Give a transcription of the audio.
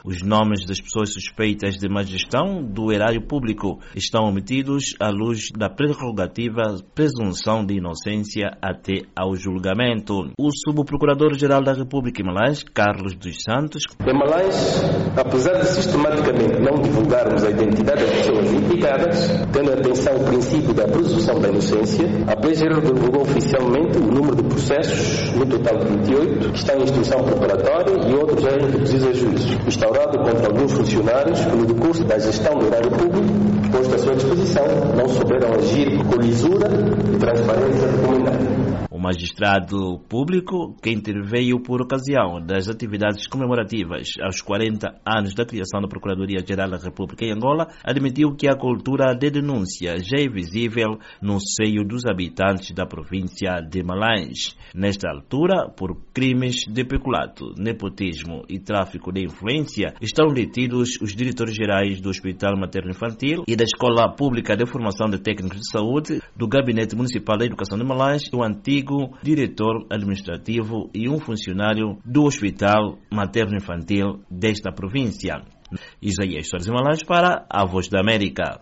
Os nomes das pessoas suspeitas de má gestão do erário público estão omitidos à luz da prerrogativa presunção de inocência até ao julgamento. O subprocurador-geral da República em Malanje, Carlos dos Santos. Em Malanje, apesar de sistematicamente não divulgarmos a identidade das pessoas implicadas, tendo atenção ao princípio da presunção da inocência, a PGR divulgou oficialmente o número de processos, no total de 28, que estão em instrução preparatória e outros já introduzidos a juízo, instaurado contra alguns funcionários que, no decurso da gestão do erário público, posto à sua disposição, não souberam agir com lisura e transparência recomendada. O magistrado público, que interveio por ocasião das atividades comemorativas aos 40 anos da criação da Procuradoria-Geral da República em Angola, admitiu que a cultura de denúncia já é visível no seio dos habitantes da província de Malanje. Nesta altura, por crimes de peculato, nepotismo e tráfico de influência, estão detidos os diretores-gerais do Hospital Materno-Infantil e da Escola Pública de Formação de Técnicos de Saúde, do Gabinete Municipal da Educação de Malanje, o antigo diretor administrativo e um funcionário do Hospital Materno-Infantil desta província. Isaías Soares Malanje para a Voz da América.